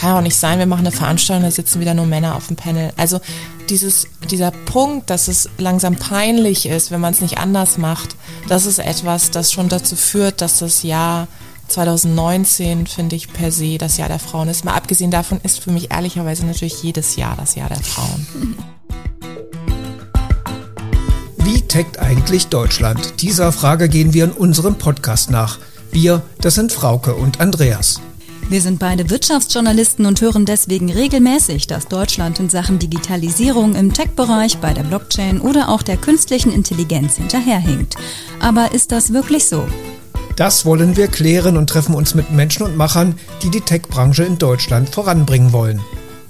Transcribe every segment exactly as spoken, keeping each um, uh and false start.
kann ja auch nicht sein, wir machen eine Veranstaltung, da sitzen wieder nur Männer auf dem Panel. Also dieses, dieser Punkt, dass es langsam peinlich ist, wenn man es nicht anders macht, das ist etwas, das schon dazu führt, dass das Jahr zwanzig neunzehn, finde ich, per se das Jahr der Frauen ist. Mal abgesehen davon ist für mich ehrlicherweise natürlich jedes Jahr das Jahr der Frauen. Wie tickt eigentlich Deutschland? Dieser Frage gehen wir in unserem Podcast nach. Wir, das sind Frauke und Andreas. Wir sind beide Wirtschaftsjournalisten und hören deswegen regelmäßig, dass Deutschland in Sachen Digitalisierung im Tech-Bereich, bei der Blockchain oder auch der künstlichen Intelligenz hinterherhinkt. Aber ist das wirklich so? Das wollen wir klären und treffen uns mit Menschen und Machern, die die Tech-Branche in Deutschland voranbringen wollen.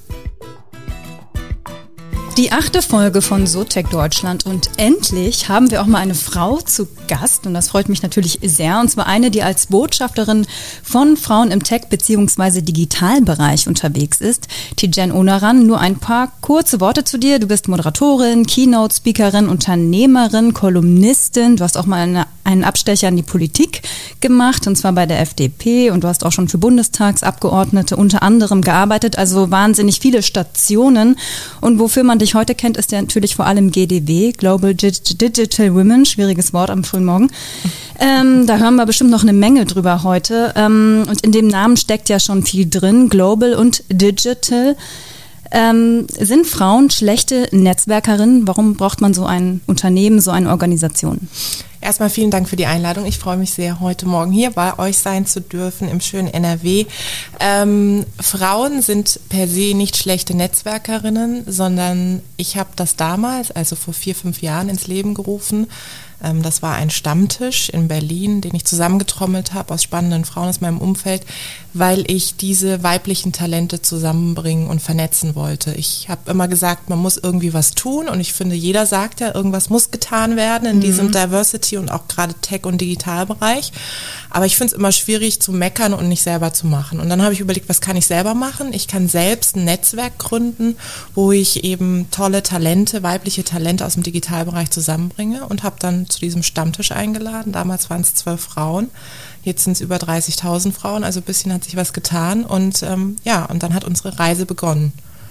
Die achte Folge von SoTech Deutschland und endlich haben wir auch mal eine Frau zu Gast und das freut mich natürlich sehr, und zwar eine, die als Botschafterin von Frauen im Tech- bzw. Digitalbereich unterwegs ist. Tijen Onaran, nur ein paar kurze Worte zu dir. Du bist Moderatorin, Keynote-Speakerin, Unternehmerin, Kolumnistin. Du hast auch mal eine, einen Abstecher in die Politik gemacht, und zwar bei der F D P, und du hast auch schon für Bundestagsabgeordnete unter anderem gearbeitet, also wahnsinnig viele Stationen. Und wofür man dich heute kennt, ist ja natürlich vor allem G D W, Global Digital Women, schwieriges Wort am frühen Morgen. Ähm, da hören wir bestimmt noch eine Menge drüber heute. Ähm, und in dem Namen steckt ja schon viel drin, Global und Digital. Ähm, sind Frauen schlechte Netzwerkerinnen? Warum braucht man so ein Unternehmen, so eine Organisation? Erstmal vielen Dank für die Einladung. Ich freue mich sehr, heute Morgen hier bei euch sein zu dürfen im schönen N R W. Ähm, Frauen sind per se nicht schlechte Netzwerkerinnen, sondern ich habe das damals, also vor vier, fünf Jahren ins Leben gerufen. Ähm, das war ein Stammtisch in Berlin, den ich zusammengetrommelt habe aus spannenden Frauen aus meinem Umfeld, weil ich diese weiblichen Talente zusammenbringen und vernetzen wollte. Ich habe immer gesagt, man muss irgendwie was tun, und ich finde, jeder sagt ja, irgendwas muss getan werden in mhm. diesem Diversity und auch gerade Tech- und Digitalbereich. Aber ich finde es immer schwierig zu meckern und nicht selber zu machen. Und dann habe ich überlegt, was kann ich selber machen? Ich kann selbst ein Netzwerk gründen, wo ich eben tolle Talente, weibliche Talente aus dem Digitalbereich zusammenbringe, und habe dann zu diesem Stammtisch eingeladen. Damals waren es zwölf Frauen. Jetzt sind es über dreißigtausend Frauen, also ein bisschen hat sich was getan, und ähm, ja, und dann hat unsere Reise begonnen.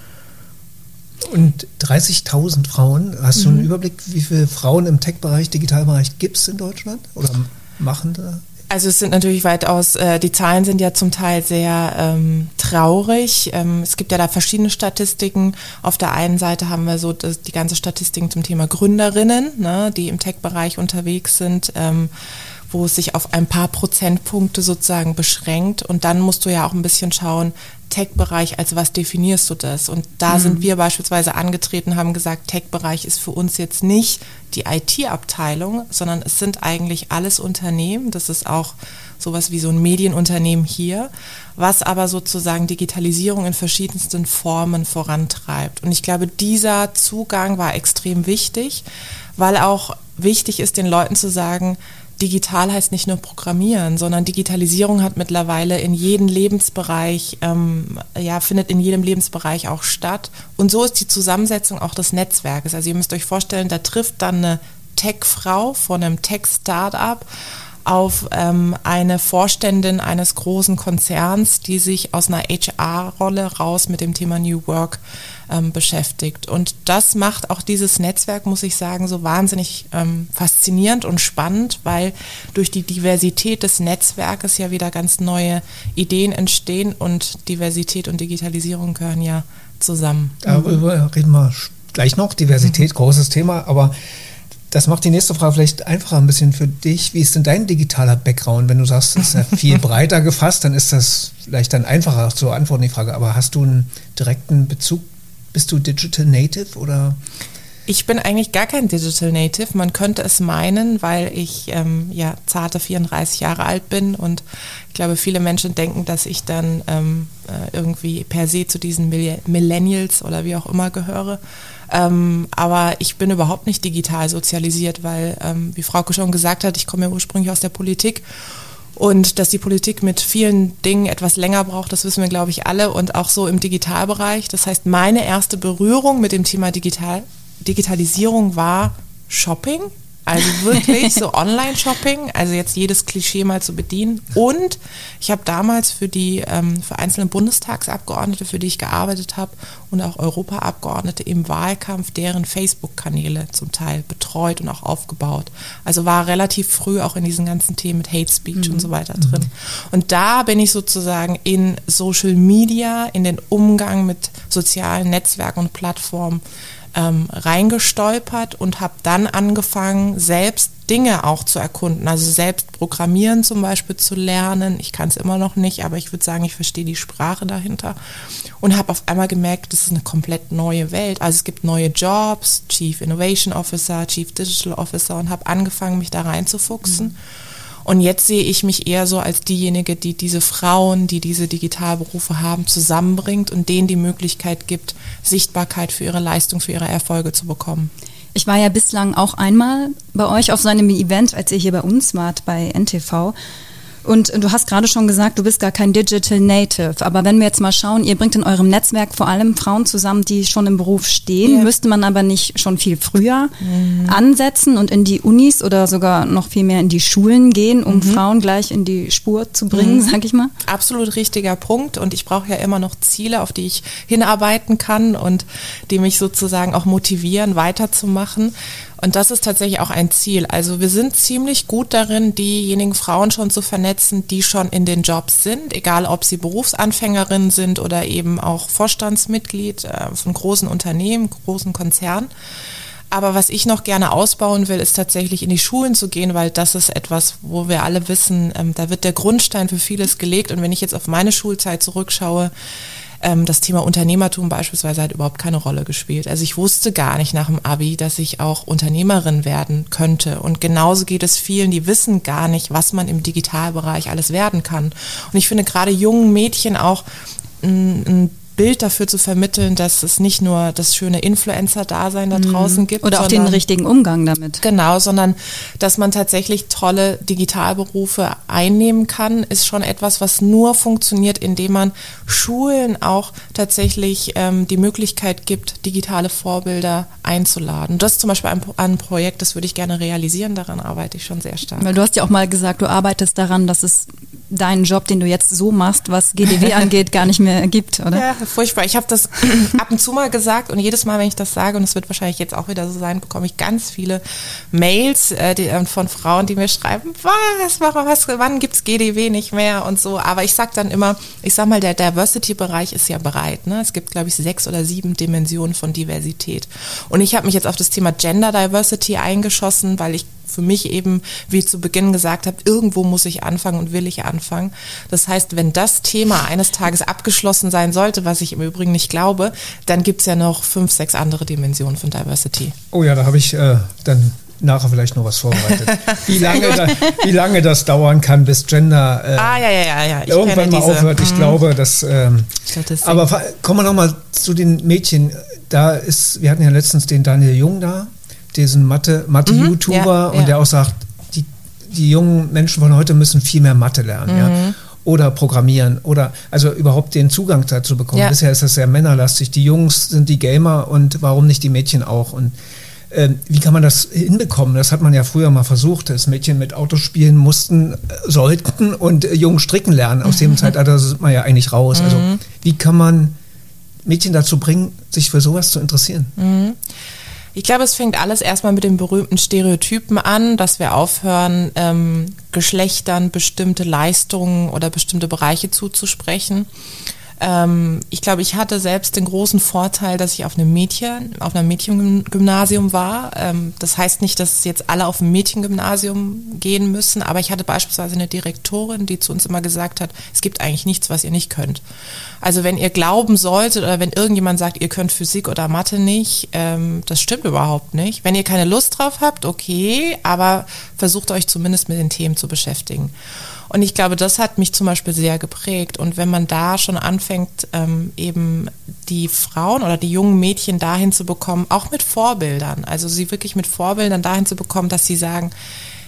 Und dreißigtausend Frauen, hast mhm. du einen Überblick, wie viele Frauen im Tech-Bereich, Digitalbereich gibt es in Deutschland oder machen da? Also es sind natürlich weitaus, äh, die Zahlen sind ja zum Teil sehr ähm, traurig. Ähm, es gibt ja da verschiedene Statistiken. Auf der einen Seite haben wir so das, die ganze Statistiken zum Thema Gründerinnen, ne, die im Tech-Bereich unterwegs sind, ähm, wo es sich auf ein paar Prozentpunkte sozusagen beschränkt. Und dann musst du ja auch ein bisschen schauen, Tech-Bereich, als was definierst du das? Und da mhm. sind wir beispielsweise angetreten, haben gesagt, Tech-Bereich ist für uns jetzt nicht die I T-Abteilung, sondern es sind eigentlich alles Unternehmen. Das ist auch sowas wie so ein Medienunternehmen hier, was aber sozusagen Digitalisierung in verschiedensten Formen vorantreibt. Und ich glaube, dieser Zugang war extrem wichtig, weil auch wichtig ist, den Leuten zu sagen, digital heißt nicht nur Programmieren, sondern Digitalisierung hat mittlerweile in jedem Lebensbereich, ähm, ja, findet in jedem Lebensbereich auch statt. Und so ist die Zusammensetzung auch des Netzwerkes. Also ihr müsst euch vorstellen, da trifft dann eine Tech-Frau von einem Tech-Startup auf ähm, eine Vorständin eines großen Konzerns, die sich aus einer H R-Rolle raus mit dem Thema New Work ähm, beschäftigt. Und das macht auch dieses Netzwerk, muss ich sagen, so wahnsinnig ähm, faszinierend und spannend, weil durch die Diversität des Netzwerkes ja wieder ganz neue Ideen entstehen, und Diversität und Digitalisierung gehören ja zusammen. Darüber reden wir gleich noch. Diversität, mhm. großes Thema, aber das macht die nächste Frage vielleicht einfacher ein bisschen für dich. Wie ist denn dein digitaler Background? Wenn du sagst, es ist ja viel breiter gefasst, dann ist das vielleicht dann einfacher zu antworten, die Frage. Aber hast du einen direkten Bezug? Bist du Digital Native oder? Ich bin eigentlich gar kein Digital Native. Man könnte es meinen, weil ich ähm, ja zarte vierunddreißig Jahre alt bin, und ich glaube, viele Menschen denken, dass ich dann ähm, äh, irgendwie per se zu diesen Millennials oder wie auch immer gehöre. Ähm, aber ich bin überhaupt nicht digital sozialisiert, weil, ähm, wie Frauke schon gesagt hat, ich komme ja ursprünglich aus der Politik, und dass die Politik mit vielen Dingen etwas länger braucht, das wissen wir, glaube ich, alle, und auch so im Digitalbereich. Das heißt, meine erste Berührung mit dem Thema Digital, Digitalisierung war Shopping. Also wirklich so Online-Shopping, also jetzt jedes Klischee mal zu bedienen. Und ich habe damals für die ähm, für einzelne Bundestagsabgeordnete, für die ich gearbeitet habe, und auch Europaabgeordnete im Wahlkampf, deren Facebook-Kanäle zum Teil betreut und auch aufgebaut. Also war relativ früh auch in diesen ganzen Themen mit Hate Speech mhm. und so weiter drin. Und da bin ich sozusagen in Social Media, in den Umgang mit sozialen Netzwerken und Plattformen ähm, reingestolpert und habe dann angefangen, selbst Dinge auch zu erkunden, also selbst Programmieren zum Beispiel zu lernen. Ich kann es immer noch nicht, aber ich würde sagen, ich verstehe die Sprache dahinter und habe auf einmal gemerkt, das ist eine komplett neue Welt. Also es gibt neue Jobs, Chief Innovation Officer, Chief Digital Officer, und habe angefangen, mich da reinzufuchsen. Mhm. Und jetzt sehe ich mich eher so als diejenige, die diese Frauen, die diese Digitalberufe haben, zusammenbringt und denen die Möglichkeit gibt, Sichtbarkeit für ihre Leistung, für ihre Erfolge zu bekommen. Ich war ja bislang auch einmal bei euch auf so einem Event, als ihr hier bei uns wart, bei N T V. Und du hast gerade schon gesagt, du bist gar kein Digital Native. Aber wenn wir jetzt mal schauen, ihr bringt in eurem Netzwerk vor allem Frauen zusammen, die schon im Beruf stehen. Ja. Müsste man aber nicht schon viel früher mhm. ansetzen und in die Unis oder sogar noch viel mehr in die Schulen gehen, um mhm. Frauen gleich in die Spur zu bringen, mhm. sag ich mal? Absolut richtiger Punkt. Und ich brauche ja immer noch Ziele, auf die ich hinarbeiten kann und die mich sozusagen auch motivieren, weiterzumachen. Und das ist tatsächlich auch ein Ziel. Also wir sind ziemlich gut darin, diejenigen Frauen schon zu vernetzen, die schon in den Jobs sind, egal ob sie Berufsanfängerinnen sind oder eben auch Vorstandsmitglied äh, von großen Unternehmen, großen Konzernen. Aber was ich noch gerne ausbauen will, ist tatsächlich in die Schulen zu gehen, weil das ist etwas, wo wir alle wissen, ähm, da wird der Grundstein für vieles gelegt. Und wenn ich jetzt auf meine Schulzeit zurückschaue, das Thema Unternehmertum beispielsweise hat überhaupt keine Rolle gespielt. Also ich wusste gar nicht nach dem Abi, dass ich auch Unternehmerin werden könnte. Und genauso geht es vielen, die wissen gar nicht, was man im Digitalbereich alles werden kann. Und ich finde gerade jungen Mädchen auch ein, ein Bild dafür zu vermitteln, dass es nicht nur das schöne Influencer-Dasein da draußen gibt. Oder auch den richtigen Umgang damit. Genau, sondern dass man tatsächlich tolle Digitalberufe einnehmen kann, ist schon etwas, was nur funktioniert, indem man Schulen auch tatsächlich ähm, die Möglichkeit gibt, digitale Vorbilder einzuladen. Das ist zum Beispiel ein, ein Projekt, das würde ich gerne realisieren, daran arbeite ich schon sehr stark. Weil du hast ja auch mal gesagt, du arbeitest daran, dass es deinen Job, den du jetzt so machst, was G D W angeht, gar nicht mehr gibt, oder? Ja, furchtbar. Ich habe das ab und zu mal gesagt und jedes Mal, wenn ich das sage, und es wird wahrscheinlich jetzt auch wieder so sein, bekomme ich ganz viele Mails äh, die, äh, von Frauen, die mir schreiben, was, was wann gibt's G D W nicht mehr und so. Aber ich sage dann immer, ich sag mal, der Diversity-Bereich ist ja bereit. Ne? Es gibt, glaube ich, sechs oder sieben Dimensionen von Diversität. Und ich habe mich jetzt auf das Thema Gender Diversity eingeschossen, weil ich für mich eben, wie zu Beginn gesagt habe, irgendwo muss ich anfangen und will ich anfangen. Das heißt, wenn das Thema eines Tages abgeschlossen sein sollte, was ich im Übrigen nicht glaube, dann gibt es ja noch fünf, sechs andere Dimensionen von Diversity. Oh ja, da habe ich äh, dann nachher vielleicht noch was vorbereitet. Wie lange, da, wie lange das dauern kann, bis Gender äh, ah, ja, ja, ja, ja. Ich irgendwann mal diese, aufhört. Ich mm. glaube, dass... Ähm, aber kommen wir nochmal zu den Mädchen. Da ist, wir hatten ja letztens den Daniel Jung da, diesen Mathe, Mathe-YouTuber, mhm, ja, und ja. der auch sagt, die, die jungen Menschen von heute müssen viel mehr Mathe lernen, mhm. ja, oder programmieren oder also überhaupt den Zugang dazu bekommen. Ja. Bisher ist das sehr männerlastig. Die Jungs sind die Gamer und warum nicht die Mädchen auch? Und äh, wie kann man das hinbekommen? Das hat man ja früher mal versucht, dass Mädchen mit Autos spielen mussten, äh, sollten und äh, Jungen stricken lernen. Aus dem Zeitalter sind wir ja eigentlich raus. Mhm. Also wie kann man Mädchen dazu bringen, sich für sowas zu interessieren? Mhm. Ich glaube, es fängt alles erstmal mit den berühmten Stereotypen an, dass wir aufhören, ähm, Geschlechtern bestimmte Leistungen oder bestimmte Bereiche zuzusprechen. Ähm, ich glaube, ich hatte selbst den großen Vorteil, dass ich auf einem Mädchen, auf einem Mädchengymnasium war. Ähm, das heißt nicht, dass jetzt alle auf ein Mädchengymnasium gehen müssen, aber ich hatte beispielsweise eine Direktorin, die zu uns immer gesagt hat, es gibt eigentlich nichts, was ihr nicht könnt. Also wenn ihr glauben solltet oder wenn irgendjemand sagt, ihr könnt Physik oder Mathe nicht, ähm, das stimmt überhaupt nicht. Wenn ihr keine Lust drauf habt, okay, aber versucht euch zumindest mit den Themen zu beschäftigen. Und ich glaube, das hat mich zum Beispiel sehr geprägt. Und wenn man da schon anfängt, ähm, eben die Frauen oder die jungen Mädchen dahin zu bekommen, auch mit Vorbildern, also sie wirklich mit Vorbildern dahin zu bekommen, dass sie sagen,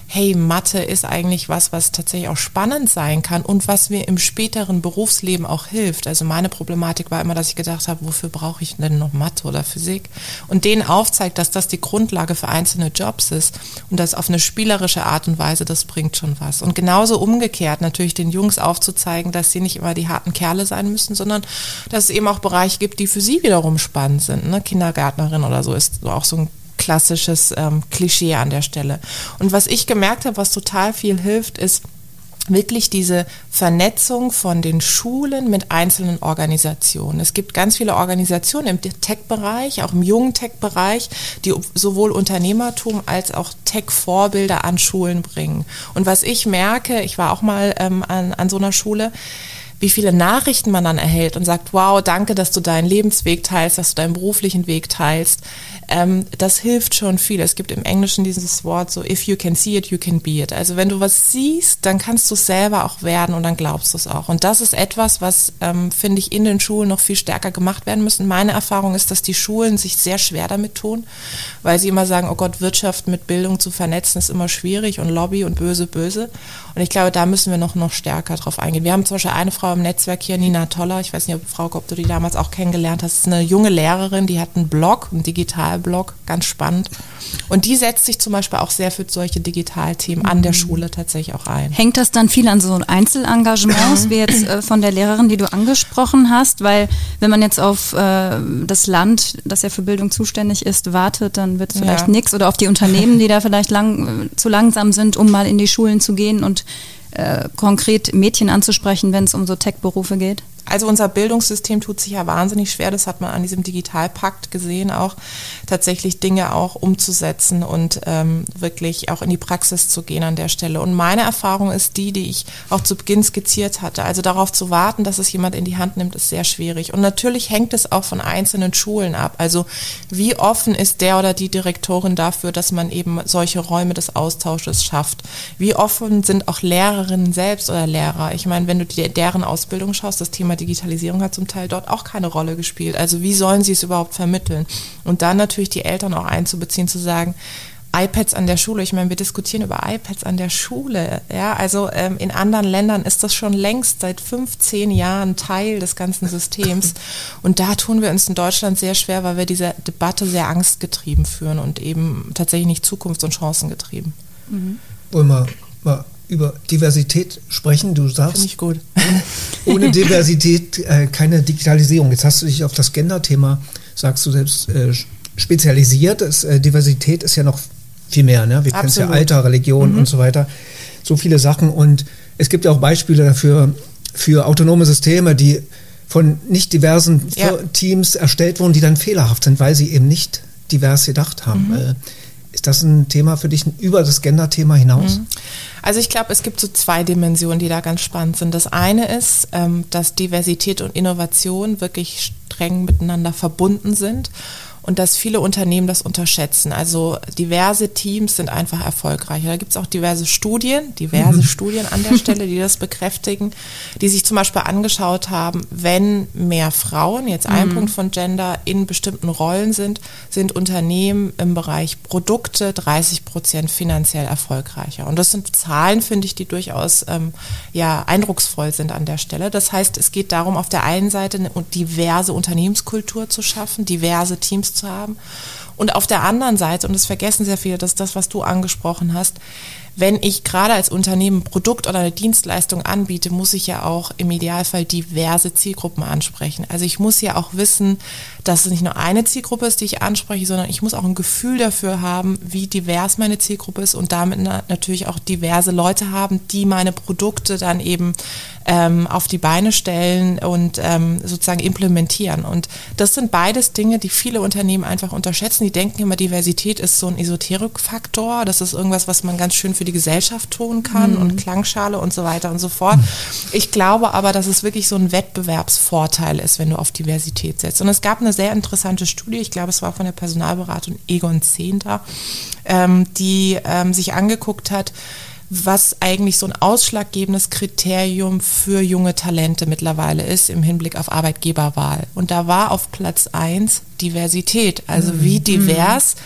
hey, Mathe ist eigentlich was, was tatsächlich auch spannend sein kann und was mir im späteren Berufsleben auch hilft. Also meine Problematik war immer, dass ich gedacht habe, wofür brauche ich denn noch Mathe oder Physik? Und denen aufzeigt, dass das die Grundlage für einzelne Jobs ist und das auf eine spielerische Art und Weise, das bringt schon was. Und genauso umgekehrt natürlich den Jungs aufzuzeigen, dass sie nicht immer die harten Kerle sein müssen, sondern dass es eben auch Bereiche gibt, die für sie wiederum spannend sind. Ne? Kindergärtnerin oder so ist auch so ein klassisches ähm, Klischee an der Stelle. Und was ich gemerkt habe, was total viel hilft, ist wirklich diese Vernetzung von den Schulen mit einzelnen Organisationen. Es gibt ganz viele Organisationen im Tech-Bereich, auch im jungen Tech-Bereich, die sowohl Unternehmertum als auch Tech-Vorbilder an Schulen bringen. Und was ich merke, ich war auch mal ähm, an, an so einer Schule, wie viele Nachrichten man dann erhält und sagt, wow, danke, dass du deinen Lebensweg teilst, dass du deinen beruflichen Weg teilst. Ähm, das hilft schon viel. Es gibt im Englischen dieses Wort so, if you can see it, you can be it. Also wenn du was siehst, dann kannst du es selber auch werden und dann glaubst du es auch. Und das ist etwas, was, ähm, finde ich, in den Schulen noch viel stärker gemacht werden müssen. Meine Erfahrung ist, dass die Schulen sich sehr schwer damit tun, weil sie immer sagen, oh Gott, Wirtschaft mit Bildung zu vernetzen ist immer schwierig und Lobby und böse, böse. Und ich glaube, da müssen wir noch, noch stärker drauf eingehen. Wir haben zum Beispiel eine Frau im Netzwerk hier, Nina Toller, ich weiß nicht, ob, Frau, ob du die damals auch kennengelernt hast, das ist eine junge Lehrerin, die hat einen Blog, einen Digitalblog, ganz spannend. Und die setzt sich zum Beispiel auch sehr für solche Digitalthemen an der Schule tatsächlich auch ein. Hängt das dann viel an so Einzelengagements, wie jetzt äh, von der Lehrerin, die du angesprochen hast? Weil wenn man jetzt auf äh, das Land, das ja für Bildung zuständig ist, wartet, dann wird es vielleicht Ja. nichts. Oder auf die Unternehmen, die da vielleicht lang, äh, zu langsam sind, um mal in die Schulen zu gehen und äh, konkret Mädchen anzusprechen, wenn es um so Tech-Berufe geht? Also unser Bildungssystem tut sich ja wahnsinnig schwer, das hat man an diesem Digitalpakt gesehen, auch tatsächlich Dinge auch umzusetzen und ähm, wirklich auch in die Praxis zu gehen an der Stelle. Und meine Erfahrung ist die, die ich auch zu Beginn skizziert hatte. Also darauf zu warten, dass es jemand in die Hand nimmt, ist sehr schwierig. Und natürlich hängt es auch von einzelnen Schulen ab. Also wie offen ist der oder die Direktorin dafür, dass man eben solche Räume des Austausches schafft? Wie offen sind auch Lehrerinnen selbst oder Lehrer? Ich meine, wenn du dir deren Ausbildung schaust, das Thema Digitalisierung hat zum Teil dort auch keine Rolle gespielt. Also wie sollen sie es überhaupt vermitteln? Und dann natürlich die Eltern auch einzubeziehen, zu sagen, iPads an der Schule, ich meine, wir diskutieren über iPads an der Schule. Ja, also ähm, in anderen Ländern ist das schon längst seit fünfzehn Jahren Teil des ganzen Systems. Und da tun wir uns in Deutschland sehr schwer, weil wir diese Debatte sehr angstgetrieben führen und eben tatsächlich nicht zukunfts- und chancengetrieben. Mhm. Wollen wir mal über Diversität sprechen? Du sagst, finde ich gut. Ohne Diversität äh, keine Digitalisierung. Jetzt hast du dich auf das Gender-Thema, sagst du selbst, äh, spezialisiert. Das, äh, Diversität ist ja noch viel mehr. Ne? Wir kennen es ja Alter, Religion mhm. und so weiter. So viele Sachen. Und es gibt ja auch Beispiele dafür, für autonome Systeme, die von nicht diversen ja. Teams erstellt wurden, die dann fehlerhaft sind, weil sie eben nicht divers gedacht haben. Mhm. Äh, Ist das ein Thema für dich über das Gender-Thema hinaus? Also ich glaube, es gibt so zwei Dimensionen, die da ganz spannend sind. Das eine ist, dass Diversität und Innovation wirklich streng miteinander verbunden sind und dass viele Unternehmen das unterschätzen. Also diverse Teams sind einfach erfolgreicher. Da gibt es auch diverse Studien, diverse mhm. Studien an der Stelle, die das bekräftigen, die sich zum Beispiel angeschaut haben, wenn mehr Frauen, jetzt ein mhm. Punkt von Gender, in bestimmten Rollen sind, sind Unternehmen im Bereich Produkte dreißig Prozent finanziell erfolgreicher. Und das sind Zahlen, finde ich, die durchaus ähm, ja, eindrucksvoll sind an der Stelle. Das heißt, es geht darum, auf der einen Seite eine diverse Unternehmenskultur zu schaffen, diverse Teams zu haben. Und auf der anderen Seite, und das vergessen sehr viele, das ist das, was du angesprochen hast, wenn ich gerade als Unternehmen ein Produkt oder eine Dienstleistung anbiete, muss ich ja auch im Idealfall diverse Zielgruppen ansprechen. Also ich muss ja auch wissen, dass es nicht nur eine Zielgruppe ist, die ich anspreche, sondern ich muss auch ein Gefühl dafür haben, wie divers meine Zielgruppe ist und damit na- natürlich auch diverse Leute haben, die meine Produkte dann eben ähm, auf die Beine stellen und ähm, sozusagen implementieren. Und das sind beides Dinge, die viele Unternehmen einfach unterschätzen. Die denken immer, Diversität ist so ein Esoterik-Faktor, das ist irgendwas, was man ganz schön für die Gesellschaft tun kann mhm. und Klangschale und so weiter und so fort. Ich glaube aber, dass es wirklich so ein Wettbewerbsvorteil ist, wenn du auf Diversität setzt. Und es gab eine sehr interessante Studie, ich glaube, es war von der Personalberatung Egon Zehnder, ähm, die ähm, sich angeguckt hat, was eigentlich so ein ausschlaggebendes Kriterium für junge Talente mittlerweile ist im Hinblick auf Arbeitgeberwahl. Und da war auf Platz eins Diversität, also wie divers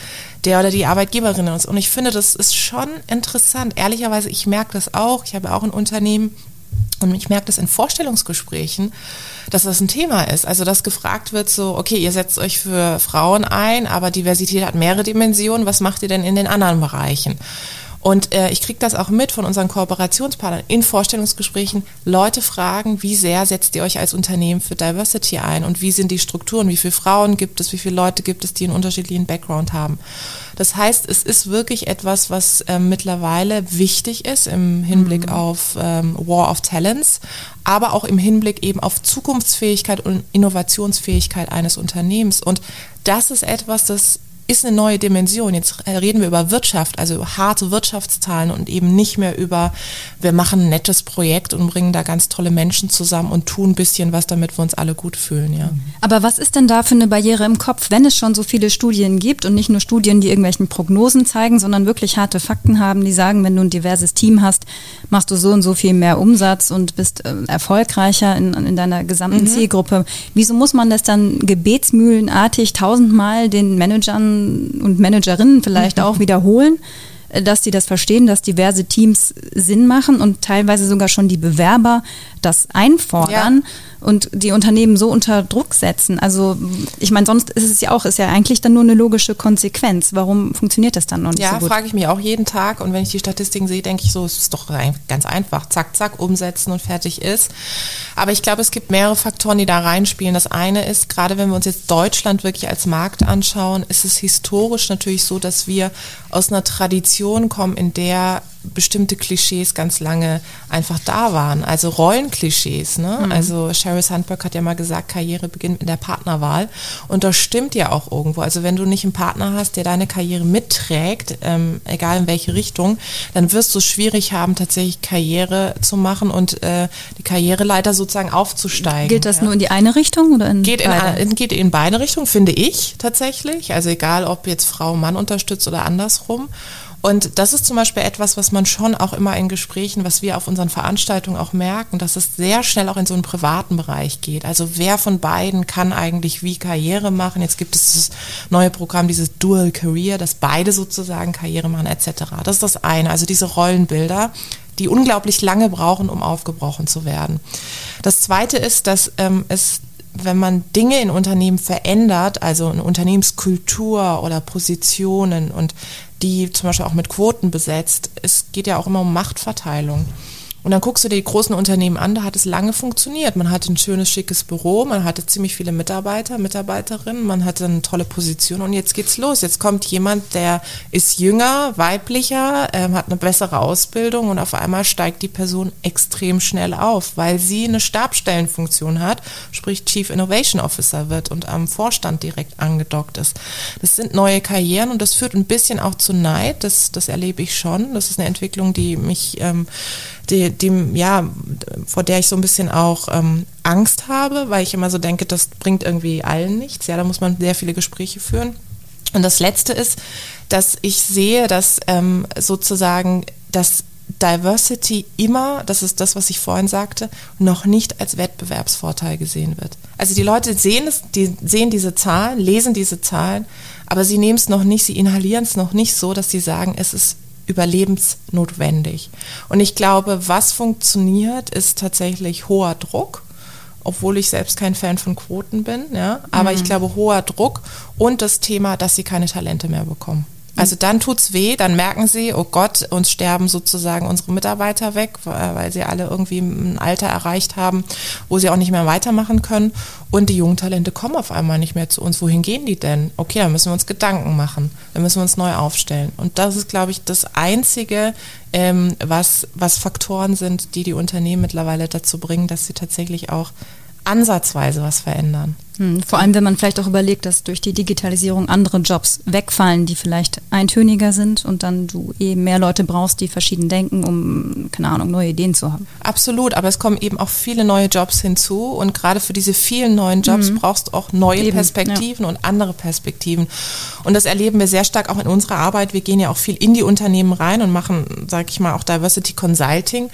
der oder die Arbeitgeberin ist. Und ich finde, das ist schon interessant. Ehrlicherweise, ich merke das auch. Ich habe auch ein Unternehmen und ich merke das in Vorstellungsgesprächen, dass das ein Thema ist. Also, dass gefragt wird so, okay, ihr setzt euch für Frauen ein, aber Diversität hat mehrere Dimensionen. Was macht ihr denn in den anderen Bereichen? Und äh, ich kriege das auch mit von unseren Kooperationspartnern in Vorstellungsgesprächen. Leute fragen, wie sehr setzt ihr euch als Unternehmen für Diversity ein und wie sind die Strukturen, wie viele Frauen gibt es, wie viele Leute gibt es, die einen unterschiedlichen Background haben. Das heißt, es ist wirklich etwas, was ähm, mittlerweile wichtig ist im Hinblick mhm. auf ähm, War of Talents, aber auch im Hinblick eben auf Zukunftsfähigkeit und Innovationsfähigkeit eines Unternehmens. Und das ist etwas, das ist eine neue Dimension. Jetzt reden wir über Wirtschaft, also über harte Wirtschaftszahlen und eben nicht mehr über, wir machen ein nettes Projekt und bringen da ganz tolle Menschen zusammen und tun ein bisschen was, damit wir uns alle gut fühlen. Ja. Aber was ist denn da für eine Barriere im Kopf, wenn es schon so viele Studien gibt und nicht nur Studien, die irgendwelchen Prognosen zeigen, sondern wirklich harte Fakten haben, die sagen, wenn du ein diverses Team hast, machst du so und so viel mehr Umsatz und bist äh, erfolgreicher in, in deiner gesamten mhm. Zielgruppe. Wieso muss man das dann gebetsmühlenartig tausendmal den Managern und Managerinnen vielleicht auch wiederholen, dass die das verstehen, dass diverse Teams Sinn machen und teilweise sogar schon die Bewerber das einfordern ja. und die Unternehmen so unter Druck setzen. Also ich meine, sonst ist es ja auch, ist ja eigentlich dann nur eine logische Konsequenz. Warum funktioniert das dann noch nicht ja, so gut? Ja, frage ich mich auch jeden Tag und wenn ich die Statistiken sehe, denke ich so, es ist doch ganz einfach, zack, zack, umsetzen und fertig ist. Aber ich glaube, es gibt mehrere Faktoren, die da reinspielen. Das eine ist, gerade wenn wir uns jetzt Deutschland wirklich als Markt anschauen, ist es historisch natürlich so, dass wir aus einer Tradition kommen, in der bestimmte Klischees ganz lange einfach da waren. Also Rollenklischees. Ne? Mhm. Also Sheryl Sandberg hat ja mal gesagt, Karriere beginnt mit der Partnerwahl. Und das stimmt ja auch irgendwo. Also wenn du nicht einen Partner hast, der deine Karriere mitträgt, ähm, egal in welche Richtung, dann wirst du es schwierig haben, tatsächlich Karriere zu machen und äh, die Karriereleiter sozusagen aufzusteigen. Gilt das ja. nur in die eine Richtung oder in geht beide? In, geht in beide Richtungen, finde ich tatsächlich. Also egal, ob jetzt Frau Mann unterstützt oder andersrum. Und das ist zum Beispiel etwas, was man schon auch immer in Gesprächen, was wir auf unseren Veranstaltungen auch merken, dass es sehr schnell auch in so einen privaten Bereich geht. Also wer von beiden kann eigentlich wie Karriere machen? Jetzt gibt es das neue Programm, dieses Dual Career, dass beide sozusagen Karriere machen et cetera. Das ist das eine, also diese Rollenbilder, die unglaublich lange brauchen, um aufgebrochen zu werden. Das zweite ist, dass ähm, es wenn man Dinge in Unternehmen verändert, also eine Unternehmenskultur oder Positionen und die zum Beispiel auch mit Quoten besetzt, es geht ja auch immer um Machtverteilung. Und dann guckst du dir die großen Unternehmen an, da hat es lange funktioniert. Man hatte ein schönes, schickes Büro, man hatte ziemlich viele Mitarbeiter, Mitarbeiterinnen, man hatte eine tolle Position und jetzt geht's los. Jetzt kommt jemand, der ist jünger, weiblicher, ähm, hat eine bessere Ausbildung und auf einmal steigt die Person extrem schnell auf, weil sie eine Stabsstellenfunktion hat, sprich Chief Innovation Officer wird und am Vorstand direkt angedockt ist. Das sind neue Karrieren und das führt ein bisschen auch zu Neid, das, das erlebe ich schon. Das ist eine Entwicklung, die mich... Ähm, Die, die, ja, vor der ich so ein bisschen auch ähm, Angst habe, weil ich immer so denke, das bringt irgendwie allen nichts. Ja, da muss man sehr viele Gespräche führen. Und das Letzte ist, dass ich sehe, dass ähm, sozusagen das Diversity immer, das ist das, was ich vorhin sagte, noch nicht als Wettbewerbsvorteil gesehen wird. Also die Leute sehen es, die sehen diese Zahlen, lesen diese Zahlen, aber sie nehmen es noch nicht, sie inhalieren es noch nicht so, dass sie sagen, es ist überlebensnotwendig. Und ich glaube, was funktioniert, ist tatsächlich hoher Druck, obwohl ich selbst kein Fan von Quoten bin, ja, aber mhm. ich glaube, hoher Druck und das Thema, dass sie keine Talente mehr bekommen. Also dann tut's weh, dann merken sie, oh Gott, uns sterben sozusagen unsere Mitarbeiter weg, weil sie alle irgendwie ein Alter erreicht haben, wo sie auch nicht mehr weitermachen können. Und die jungen Talente kommen auf einmal nicht mehr zu uns. Wohin gehen die denn? Okay, dann müssen wir uns Gedanken machen, dann müssen wir uns neu aufstellen. Und das ist, glaube ich, das Einzige, ähm, was, was Faktoren sind, die die Unternehmen mittlerweile dazu bringen, dass sie tatsächlich auch ansatzweise was verändern. Hm, vor allem, wenn man vielleicht auch überlegt, dass durch die Digitalisierung andere Jobs wegfallen, die vielleicht eintöniger sind und dann du eben mehr Leute brauchst, die verschieden denken, um, keine Ahnung, neue Ideen zu haben. Absolut, aber es kommen eben auch viele neue Jobs hinzu und gerade für diese vielen neuen Jobs mhm. brauchst du auch neue eben, Perspektiven ja. und andere Perspektiven. Und das erleben wir sehr stark auch in unserer Arbeit. Wir gehen ja auch viel in die Unternehmen rein und machen, sage ich mal, auch Diversity Consulting.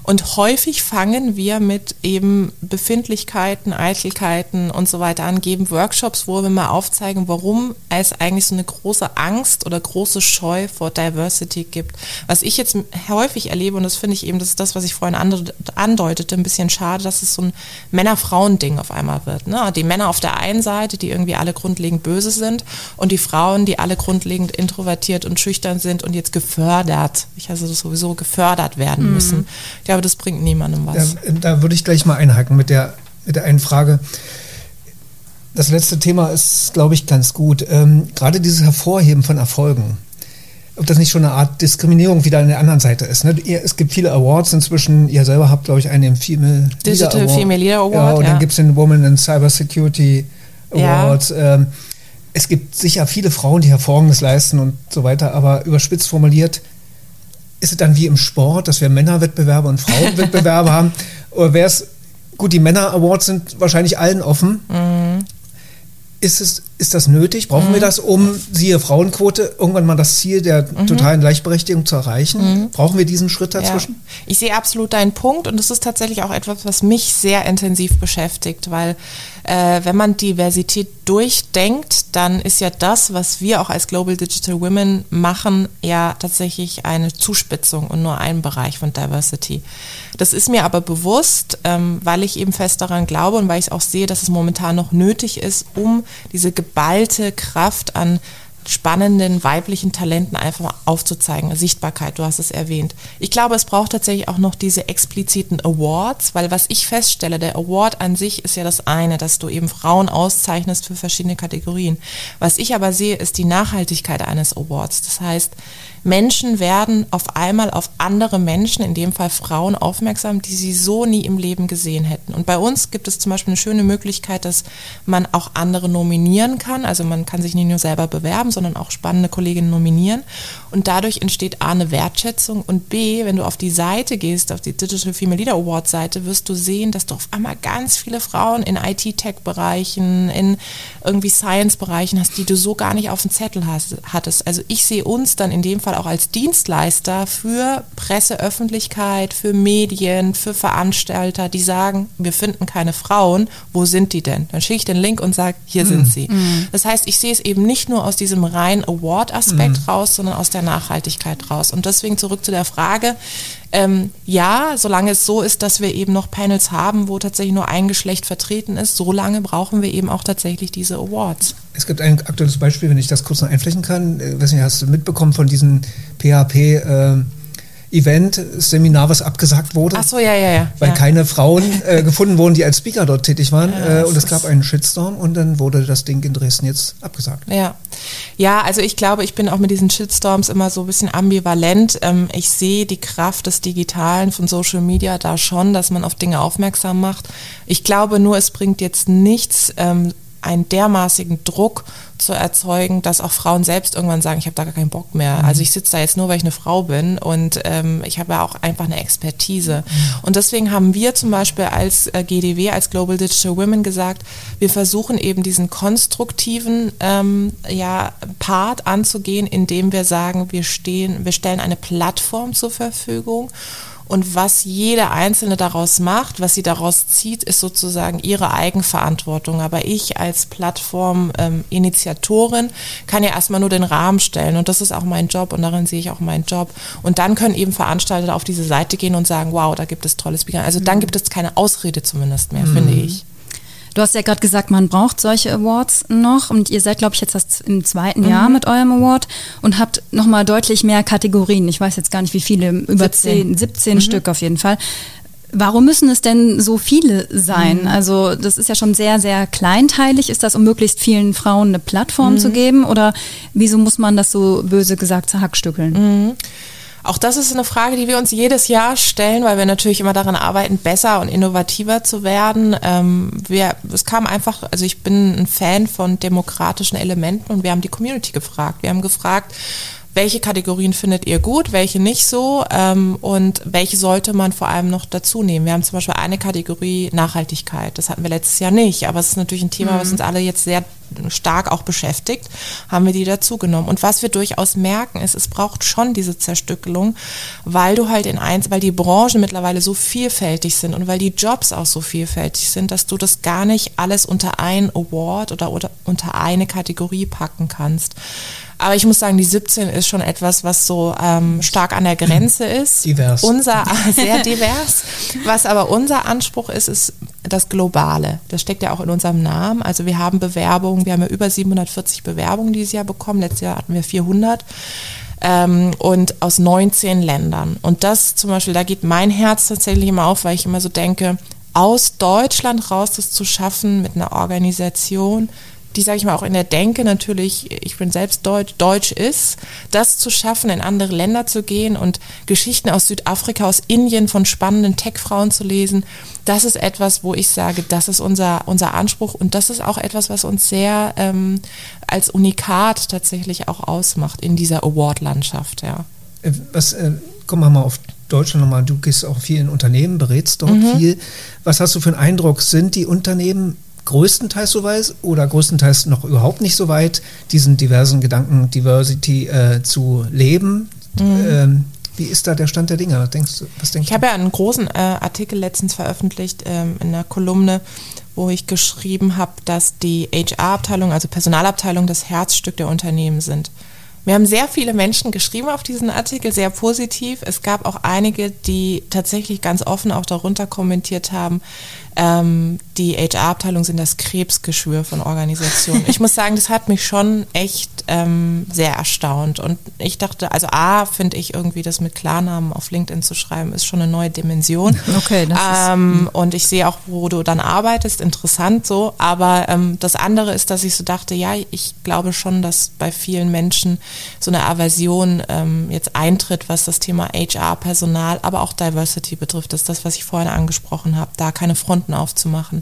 Und häufig fangen wir mit eben Befindlichkeiten, Eitelkeiten und so weiter an, geben Workshops, wo wir mal aufzeigen, warum es eigentlich so eine große Angst oder große Scheu vor Diversity gibt. Was ich jetzt häufig erlebe, und das finde ich eben, das ist das, was ich vorhin andeutete, ein bisschen schade, dass es so ein Männer-Frauen-Ding auf einmal wird. Ne? Die Männer auf der einen Seite, die irgendwie alle grundlegend böse sind, und die Frauen, die alle grundlegend introvertiert und schüchtern sind und jetzt gefördert, ich also das sowieso gefördert werden mhm. müssen. Ich glaube, das bringt niemandem was. Da, da würde ich gleich mal einhaken mit der, mit der einen Frage. Das letzte Thema ist, glaube ich, ganz gut. Ähm, gerade dieses Hervorheben von Erfolgen. Ob das nicht schon eine Art Diskriminierung wieder an der anderen Seite ist. Ne? Ihr, es gibt viele Awards inzwischen. Ihr selber habt, glaube ich, einen Female Digital Leader Award. Female Leader Award. Ja, und ja. dann gibt es den Women in Cyber Security Awards. Ja. Ähm, es gibt sicher viele Frauen, die Hervorragendes leisten und so weiter, aber überspitzt formuliert, ist es dann wie im Sport, dass wir Männerwettbewerbe und Frauenwettbewerbe haben? Oder wäre es, gut, die Männer-Awards sind wahrscheinlich allen offen. Mhm. Ist es, ist das nötig? Brauchen mhm. wir das, um, siehe Frauenquote, irgendwann mal das Ziel der mhm. totalen Gleichberechtigung zu erreichen? Mhm. Brauchen wir diesen Schritt dazwischen? Ja. Ich sehe absolut deinen Punkt, und das ist tatsächlich auch etwas, was mich sehr intensiv beschäftigt, weil äh, wenn man Diversität durchdenkt, dann ist ja das, was wir auch als Global Digital Women machen, ja tatsächlich eine Zuspitzung und nur ein Bereich von Diversity. Das ist mir aber bewusst, ähm, weil ich eben fest daran glaube und weil ich auch sehe, dass es momentan noch nötig ist, um diese geballte Kraft an spannenden weiblichen Talenten einfach mal aufzuzeigen. Sichtbarkeit, du hast es erwähnt. Ich glaube, es braucht tatsächlich auch noch diese expliziten Awards, weil was ich feststelle, der Award an sich ist ja das eine, dass du eben Frauen auszeichnest für verschiedene Kategorien. Was ich aber sehe, ist die Nachhaltigkeit eines Awards. Das heißt, Menschen werden auf einmal auf andere Menschen, in dem Fall Frauen, aufmerksam, die sie so nie im Leben gesehen hätten. Und bei uns gibt es zum Beispiel eine schöne Möglichkeit, dass man auch andere nominieren kann. Also man kann sich nicht nur selber bewerben, sondern auch spannende Kolleginnen nominieren. Und dadurch entsteht A, eine Wertschätzung, und B, wenn du auf die Seite gehst, auf die Digital Female Leader Award Seite, wirst du sehen, dass du auf einmal ganz viele Frauen in I T-Tech-Bereichen, in irgendwie Science-Bereichen hast, die du so gar nicht auf dem Zettel hast, hattest. Also ich sehe uns dann in dem Fall auch als Dienstleister für Presseöffentlichkeit, für Medien, für Veranstalter, die sagen, wir finden keine Frauen, wo sind die denn? Dann schicke ich den Link und sage, hier mhm. sind sie. Mhm. Das heißt, ich sehe es eben nicht nur aus diesem reinen Award-Aspekt mhm. raus, sondern aus der Nachhaltigkeit raus. Und deswegen zurück zu der Frage, ähm, ja, solange es so ist, dass wir eben noch Panels haben, wo tatsächlich nur ein Geschlecht vertreten ist, so lange brauchen wir eben auch tatsächlich diese Awards. Es gibt ein aktuelles Beispiel, wenn ich das kurz noch einflächen kann. Ich weiß nicht, hast du mitbekommen von diesem P H P äh, Event, Seminar, was abgesagt wurde? Ach so, ja, ja, ja. Weil ja. keine Frauen äh, gefunden wurden, die als Speaker dort tätig waren. Ja, äh, und es gab einen Shitstorm, und dann wurde das Ding in Dresden jetzt abgesagt. Ja, ja, also ich glaube, ich bin auch mit diesen Shitstorms immer so ein bisschen ambivalent. Ähm, ich sehe die Kraft des Digitalen von Social Media da schon, dass man auf Dinge aufmerksam macht. Ich glaube nur, es bringt jetzt nichts, ähm, einen dermaßigen Druck zu erzeugen, dass auch Frauen selbst irgendwann sagen, ich habe da gar keinen Bock mehr. Mhm. Also ich sitze da jetzt nur, weil ich eine Frau bin, und ähm, ich habe ja auch einfach eine Expertise. Mhm. Und deswegen haben wir zum Beispiel als äh, G D W, als Global Digital Women gesagt, wir versuchen eben diesen konstruktiven ähm, ja, Part anzugehen, indem wir sagen, wir stehen, wir stellen eine Plattform zur Verfügung. Und was jede Einzelne daraus macht, was sie daraus zieht, ist sozusagen ihre Eigenverantwortung. Aber ich als Plattform-Initiatorin ähm, kann ja erstmal nur den Rahmen stellen. Und das ist auch mein Job, und darin sehe ich auch meinen Job. Und dann können eben Veranstalter auf diese Seite gehen und sagen, wow, da gibt es tolle Speaker. Also dann gibt es keine Ausrede zumindest mehr, mhm. finde ich. Du hast ja gerade gesagt, man braucht solche Awards noch, und ihr seid, glaube ich, jetzt das im zweiten mhm. Jahr mit eurem Award und habt nochmal deutlich mehr Kategorien. Ich weiß jetzt gar nicht, wie viele, über siebzehn, zehn, siebzehn mhm. Stück auf jeden Fall. Warum müssen es denn so viele sein? Mhm. Also das ist ja schon sehr, sehr kleinteilig. Ist das, um möglichst vielen Frauen eine Plattform mhm. zu geben, oder wieso muss man das so böse gesagt zerhackstückeln? Mhm. Auch das ist eine Frage, die wir uns jedes Jahr stellen, weil wir natürlich immer daran arbeiten, besser und innovativer zu werden. Ähm, wir, es kam einfach, also ich bin ein Fan von demokratischen Elementen, und wir haben die Community gefragt. Wir haben gefragt, welche Kategorien findet ihr gut, welche nicht so, ähm, und welche sollte man vor allem noch dazu nehmen. Wir haben zum Beispiel eine Kategorie Nachhaltigkeit, das hatten wir letztes Jahr nicht, aber es ist natürlich ein Thema, mhm. was uns alle jetzt sehr stark auch beschäftigt, haben wir die dazu genommen. Und was wir durchaus merken, ist, es braucht schon diese Zerstückelung, weil du halt in eins, weil die Branchen mittlerweile so vielfältig sind und weil die Jobs auch so vielfältig sind, dass du das gar nicht alles unter ein Award oder, oder unter eine Kategorie packen kannst. Aber ich muss sagen, die siebzehn ist schon etwas, was so ähm, stark an der Grenze ist. Divers. Unser, sehr divers. Was aber unser Anspruch ist, ist das Globale. Das steckt ja auch in unserem Namen. Also wir haben Bewerbungen, wir haben ja über siebenhundertvierzig Bewerbungen dieses Jahr bekommen. Letztes Jahr hatten wir vierhundert. Ähm, und aus neunzehn Ländern. Und das zum Beispiel, da geht mein Herz tatsächlich immer auf, weil ich immer so denke, aus Deutschland raus das zu schaffen mit einer Organisation, die, sage ich mal, auch in der Denke natürlich, ich bin selbst Deutsch, Deutsch ist, das zu schaffen, in andere Länder zu gehen und Geschichten aus Südafrika, aus Indien von spannenden Tech-Frauen zu lesen, das ist etwas, wo ich sage, das ist unser, unser Anspruch und das ist auch etwas, was uns sehr ähm, als Unikat tatsächlich auch ausmacht in dieser Award-Landschaft, ja. Was, äh, kommen wir mal auf Deutschland nochmal, du gehst auch viel in Unternehmen, berätst dort mhm. viel. Was hast du für einen Eindruck, sind die Unternehmen größtenteils so weit oder größtenteils noch überhaupt nicht so weit, diesen diversen Gedanken, Diversity äh, zu leben? Mhm. Ähm, wie ist da der Stand der Dinge? Was denkst du? Was denkst ich habe ja einen großen äh, Artikel letztens veröffentlicht ähm, in einer Kolumne, wo ich geschrieben habe, dass die H R-Abteilung, also Personalabteilung, das Herzstück der Unternehmen sind. Wir haben sehr viele Menschen geschrieben auf diesen Artikel, sehr positiv. Es gab auch einige, die tatsächlich ganz offen auch darunter kommentiert haben, ähm, die H R-Abteilung sind das Krebsgeschwür von Organisationen. Ich muss sagen, das hat mich schon echt ähm, sehr erstaunt. Und ich dachte, also A, finde ich irgendwie, das mit Klarnamen auf LinkedIn zu schreiben, ist schon eine neue Dimension. Okay, das ähm, ist, und ich sehe auch, wo du dann arbeitest, interessant so. Aber ähm, das andere ist, dass ich so dachte, ja, ich glaube schon, dass bei vielen Menschen so eine Aversion ähm, jetzt eintritt, was das Thema H R-Personal, aber auch Diversity betrifft. Das ist das, was ich vorhin angesprochen habe, da keine Fronten aufzumachen.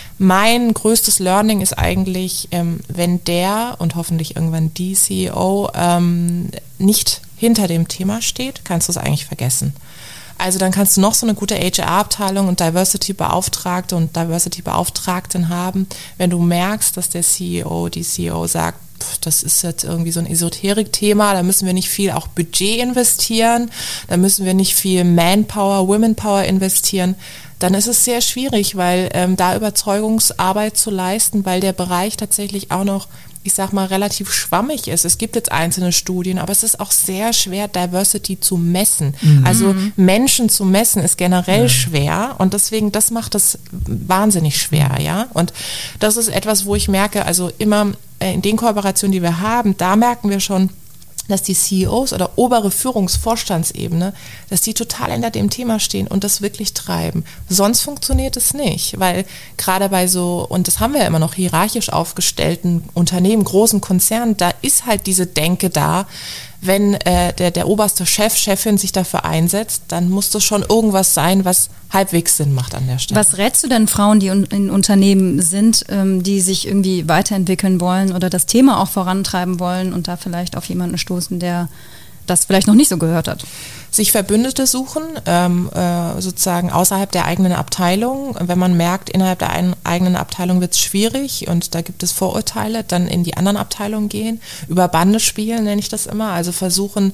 Mein größtes Learning ist eigentlich, ähm, wenn der und hoffentlich irgendwann die C E O ähm, nicht hinter dem Thema steht, kannst du es eigentlich vergessen. Also dann kannst du noch so eine gute H R-Abteilung und Diversity-Beauftragte und Diversity-Beauftragten haben, wenn du merkst, dass der C E O, die C E O sagt, pff, das ist jetzt irgendwie so ein Esoterik-Thema, da müssen wir nicht viel auch Budget investieren, da müssen wir nicht viel Manpower, Womenpower investieren, dann ist es sehr schwierig, weil ähm, da Überzeugungsarbeit zu leisten, weil der Bereich tatsächlich auch noch, ich sag mal, relativ schwammig ist. Es gibt jetzt einzelne Studien, aber es ist auch sehr schwer, Diversity zu messen. Mhm. Also Menschen zu messen ist generell ja. schwer und deswegen, das macht es wahnsinnig schwer, ja. Und das ist etwas, wo ich merke, also immer in den Kooperationen, die wir haben, da merken wir schon, dass die C E Os oder obere Führungsvorstandsebene, dass die total hinter dem Thema stehen und das wirklich treiben. Sonst funktioniert es nicht, weil gerade bei so, und das haben wir ja immer noch, hierarchisch aufgestellten Unternehmen, großen Konzernen, da ist halt diese Denke da, wenn äh, der, der oberste Chef, Chefin sich dafür einsetzt, dann muss das schon irgendwas sein, was halbwegs Sinn macht an der Stelle. Was rätst du denn Frauen, die in Unternehmen sind, ähm, die sich irgendwie weiterentwickeln wollen oder das Thema auch vorantreiben wollen und da vielleicht auf jemanden stoßen, der das vielleicht noch nicht so gehört hat? Sich Verbündete suchen, ähm, äh, sozusagen außerhalb der eigenen Abteilung. Wenn man merkt, innerhalb der ein, eigenen Abteilung wird es schwierig und da gibt es Vorurteile, dann in die anderen Abteilungen gehen. Über Bande spielen nenne ich das immer. Also versuchen,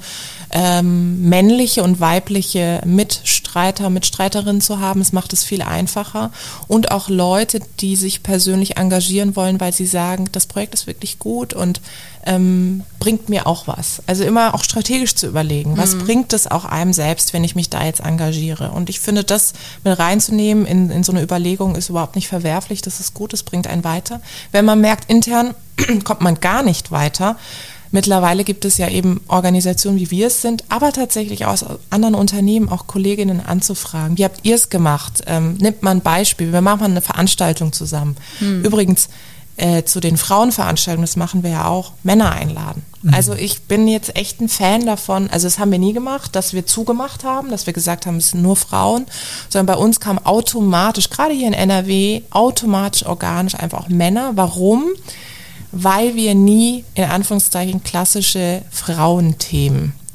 ähm, männliche und weibliche Mitstreiter, Mitstreiterinnen zu haben. Es macht es viel einfacher. Und auch Leute, die sich persönlich engagieren wollen, weil sie sagen, das Projekt ist wirklich gut und ähm, bringt mir auch was. Also immer auch strategisch zu überlegen, was mhm. bringt es auch einem selbst, wenn ich mich da jetzt engagiere. Und ich finde, das mit reinzunehmen in, in so eine Überlegung ist überhaupt nicht verwerflich, das ist gut, es bringt einen weiter. Wenn man merkt, intern kommt man gar nicht weiter. Mittlerweile gibt es ja eben Organisationen, wie wir es sind, aber tatsächlich aus anderen Unternehmen auch Kolleginnen anzufragen. Wie habt ihr es gemacht? Ähm, nimmt man ein Beispiel, wir machen mal eine Veranstaltung zusammen. Hm. Übrigens, Äh, zu den Frauenveranstaltungen, das machen wir ja auch, Männer einladen. Mhm. Also ich bin jetzt echt ein Fan davon, also das haben wir nie gemacht, dass wir zugemacht haben, dass wir gesagt haben, es sind nur Frauen, sondern bei uns kamen automatisch, gerade hier in N R W, automatisch organisch einfach auch Männer. Warum? Weil wir nie, in Anführungszeichen, klassische Frauenthemen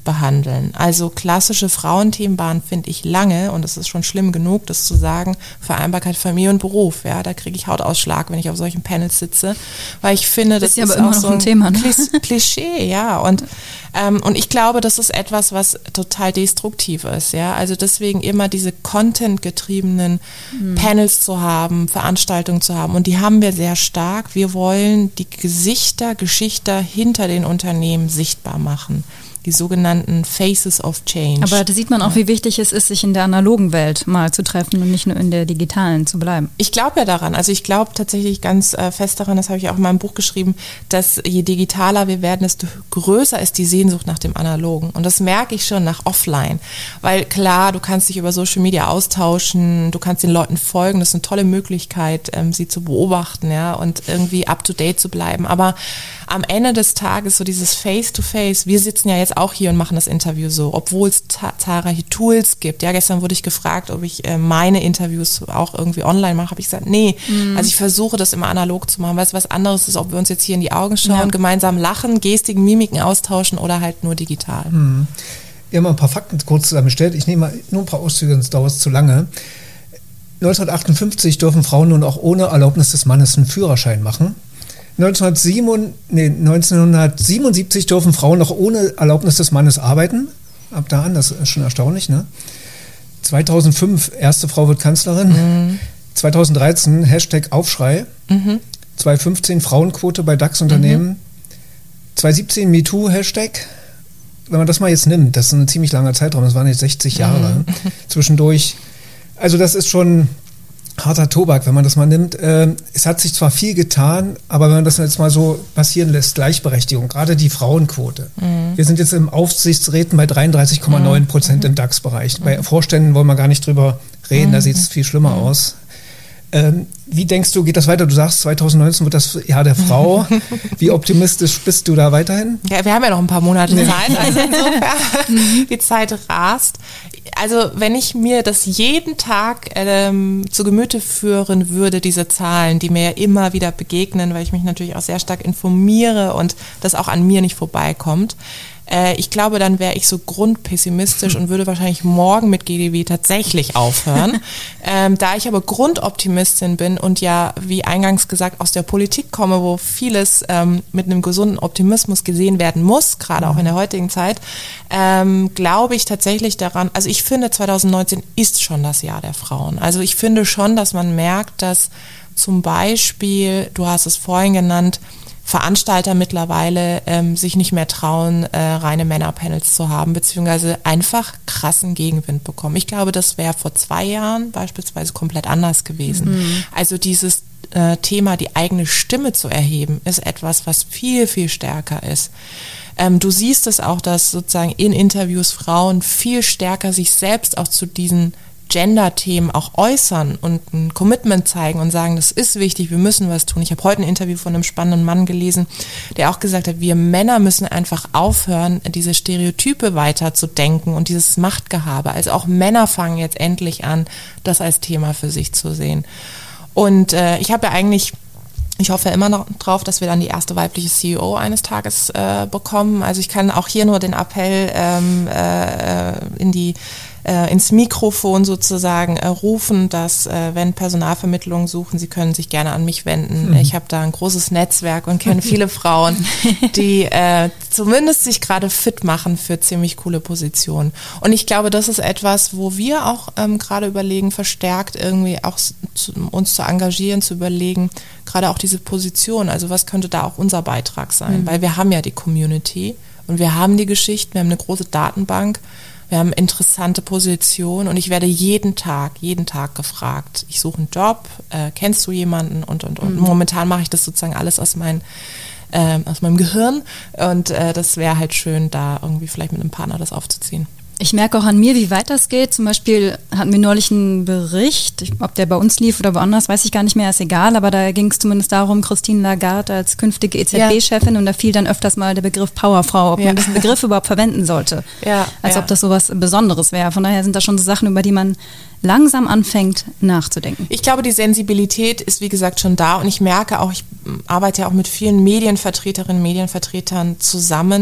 behandeln. Also klassische Frauenthemen waren, finde ich, lange, und es ist schon schlimm genug, das zu sagen, Vereinbarkeit Familie und Beruf. Ja, da kriege ich Hautausschlag, wenn ich auf solchen Panels sitze, weil ich finde, das, das ist, ist aber auch immer so ein, ein Thema, ne? Klischee, ja. Und ähm, und ich glaube, das ist etwas, was total destruktiv ist. Ja, also deswegen immer diese Content-getriebenen mhm. Panels zu haben, Veranstaltungen zu haben, und die haben wir sehr stark. Wir wollen die Gesichter, Geschichter hinter den Unternehmen sichtbar machen. Die sogenannten Faces of Change. Aber da sieht man auch, wie wichtig es ist, sich in der analogen Welt mal zu treffen und nicht nur in der digitalen zu bleiben. Ich glaube ja daran. Also ich glaube tatsächlich ganz äh, fest daran, das habe ich auch in meinem Buch geschrieben, dass je digitaler wir werden, desto größer ist die Sehnsucht nach dem Analogen. Und das merke ich schon nach Offline. Weil klar, du kannst dich über Social Media austauschen, du kannst den Leuten folgen, das ist eine tolle Möglichkeit, ähm, sie zu beobachten, ja, und irgendwie up to date zu bleiben. Aber am Ende des Tages so dieses Face-to-Face, wir sitzen ja jetzt auch hier und machen das Interview so, obwohl es ta- zahlreiche Tools gibt. Ja, gestern wurde ich gefragt, ob ich äh, meine Interviews auch irgendwie online mache. Habe ich gesagt, nee. Mhm. Also ich versuche das immer analog zu machen, weil es was anderes ist, ob wir uns jetzt hier in die Augen schauen, ja. gemeinsam lachen, Gestiken, Mimiken austauschen oder halt nur digital. Mhm. Ich habe mal ein paar Fakten kurz zusammengestellt. Ich nehme mal nur ein paar Auszüge, sonst dauert es zu lange. neunzehnhundertachtundfünfzig dürfen Frauen nun auch ohne Erlaubnis des Mannes einen Führerschein machen. neunzehnhundertsiebenundsiebzig dürfen Frauen noch ohne Erlaubnis des Mannes arbeiten. Ab da an, das ist schon erstaunlich, ne? zweitausendfünf, erste Frau wird Kanzlerin. Mhm. zweitausenddreizehn, Hashtag Aufschrei. Mhm. zweitausendfünfzehn, Frauenquote bei DAX-Unternehmen. Mhm. zweitausendsiebzehn, MeToo, Hashtag. Wenn man das mal jetzt nimmt, das ist ein ziemlich langer Zeitraum, das waren jetzt sechzig Jahre mhm. zwischendurch. Also das ist schon harter Tobak, wenn man das mal nimmt. Ähm, es hat sich zwar viel getan, aber wenn man das jetzt mal so passieren lässt, Gleichberechtigung, gerade die Frauenquote. Mhm. Wir sind jetzt im Aufsichtsräten bei dreiunddreißig Komma neun Prozent mhm. im DAX-Bereich. Mhm. Bei Vorständen wollen wir gar nicht drüber reden, mhm. da sieht es viel schlimmer mhm. aus. Ähm, wie denkst du, geht das weiter? Du sagst, zweitausendneunzehn wird das Jahr der Frau. Wie optimistisch bist du da weiterhin? Ja, wir haben ja noch ein paar Monate Zeit, also insofern die Zeit rast. Also wenn ich mir das jeden Tag ähm, zu Gemüte führen würde, diese Zahlen, die mir ja immer wieder begegnen, weil ich mich natürlich auch sehr stark informiere und das auch an mir nicht vorbeikommt, äh, ich glaube, dann wäre ich so grundpessimistisch und würde wahrscheinlich morgen mit G D W tatsächlich aufhören. ähm, da ich aber Grundoptimistin bin und ja, wie eingangs gesagt, aus der Politik komme, wo vieles ähm, mit einem gesunden Optimismus gesehen werden muss, gerade auch in der heutigen Zeit, ähm, glaube ich tatsächlich daran, also ich finde, zweitausendneunzehn ist schon das Jahr der Frauen. Also ich finde schon, dass man merkt, dass zum Beispiel, du hast es vorhin genannt, Veranstalter mittlerweile ähm, sich nicht mehr trauen, äh, reine Männerpanels zu haben, beziehungsweise einfach krassen Gegenwind bekommen. Ich glaube, das wäre vor zwei Jahren beispielsweise komplett anders gewesen. Mhm. Also dieses äh, Thema, die eigene Stimme zu erheben, ist etwas, was viel, viel stärker ist. Ähm, du siehst es auch, dass sozusagen in Interviews Frauen viel stärker sich selbst auch zu diesen Gender-Themen auch äußern und ein Commitment zeigen und sagen, das ist wichtig, wir müssen was tun. Ich habe heute ein Interview von einem spannenden Mann gelesen, der auch gesagt hat, wir Männer müssen einfach aufhören, diese Stereotype weiter zu denken und dieses Machtgehabe. Also auch Männer fangen jetzt endlich an, das als Thema für sich zu sehen. Und äh, ich habe ja eigentlich Ich hoffe immer noch drauf, dass wir dann die erste weibliche C E O eines Tages äh, bekommen. Also ich kann auch hier nur den Appell ähm, äh, in die äh, ins Mikrofon sozusagen äh, rufen, dass äh, wenn Personalvermittlungen suchen, sie können sich gerne an mich wenden. Mhm. Ich habe da ein großes Netzwerk und kenne viele Frauen, die äh, zumindest sich gerade fit machen für ziemlich coole Positionen. Und ich glaube, das ist etwas, wo wir auch ähm, gerade überlegen, verstärkt irgendwie auch zu, uns zu engagieren, zu überlegen, gerade auch diese Position, also was könnte da auch unser Beitrag sein, mhm. weil wir haben ja die Community und wir haben die Geschichten, wir haben eine große Datenbank, wir haben interessante Positionen und ich werde jeden Tag, jeden Tag gefragt, ich suche einen Job, äh, kennst du jemanden und, und, und. Mhm. Momentan mache ich das sozusagen alles aus, mein, äh, aus meinem Gehirn und äh, das wäre halt schön, da irgendwie vielleicht mit einem Partner das aufzuziehen. Ich merke auch an mir, wie weit das geht. Zum Beispiel hatten wir neulich einen Bericht, ob der bei uns lief oder woanders, weiß ich gar nicht mehr, ist egal, aber da ging es zumindest darum, Christine Lagarde als künftige E Z B-Chefin ja. und da fiel dann öfters mal der Begriff Powerfrau, ob ja. man diesen Begriff überhaupt verwenden sollte, ja. als ja. ob das so was Besonderes wäre. Von daher sind das schon so Sachen, über die man langsam anfängt nachzudenken. Ich glaube, die Sensibilität ist wie gesagt schon da und ich merke auch, ich arbeite ja auch mit vielen Medienvertreterinnen, Medienvertretern zusammen,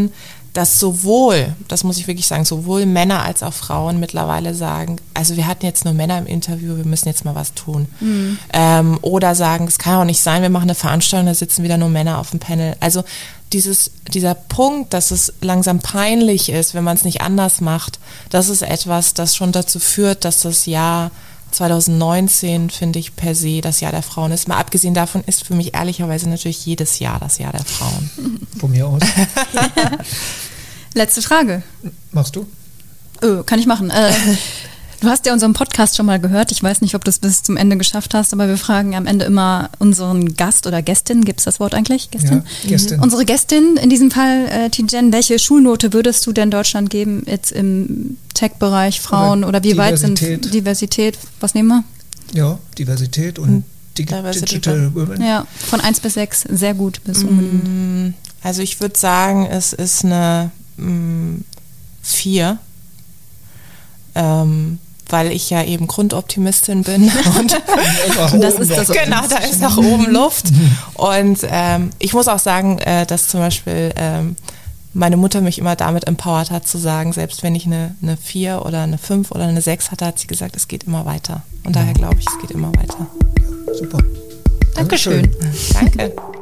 dass sowohl, das muss ich wirklich sagen, sowohl Männer als auch Frauen mittlerweile sagen, also wir hatten jetzt nur Männer im Interview, wir müssen jetzt mal was tun. Mhm. Ähm, oder sagen, es kann auch nicht sein, wir machen eine Veranstaltung, da sitzen wieder nur Männer auf dem Panel. Also dieses, dieser Punkt, dass es langsam peinlich ist, wenn man es nicht anders macht, das ist etwas, das schon dazu führt, dass das Jahr zwanzig neunzehn, finde ich, per se das Jahr der Frauen ist. Mal abgesehen davon ist für mich ehrlicherweise natürlich jedes Jahr das Jahr der Frauen. Von mir aus. Letzte Frage. Machst du? Oh, kann ich machen. Äh, du hast ja unseren Podcast schon mal gehört. Ich weiß nicht, ob du es bis zum Ende geschafft hast, aber wir fragen am Ende immer unseren Gast oder Gästin, gibt es das Wort eigentlich? Gästin? Ja, Gästin. Mhm. Unsere Gästin, in diesem Fall, äh, Tijen, welche Schulnote würdest du denn Deutschland geben, jetzt im Tech-Bereich, Frauen oder, oder wie weit sind Diversität? Was nehmen wir? Ja, Diversität und Digital Women. Ja, von eins bis sechs, sehr gut bis unbedingt. Also ich würde sagen, es ist eine mh, vier. Ähm, weil ich ja eben Grundoptimistin bin. Und das ist das genau, da ist nach oben Luft. Und ähm, ich muss auch sagen, äh, dass zum Beispiel ähm, meine Mutter mich immer damit empowert hat, zu sagen, selbst wenn ich eine, eine vier oder eine fünf oder eine sechs hatte, hat sie gesagt, es geht immer weiter. Und daher glaube ich, es geht immer weiter. Super. Dankeschön. Danke.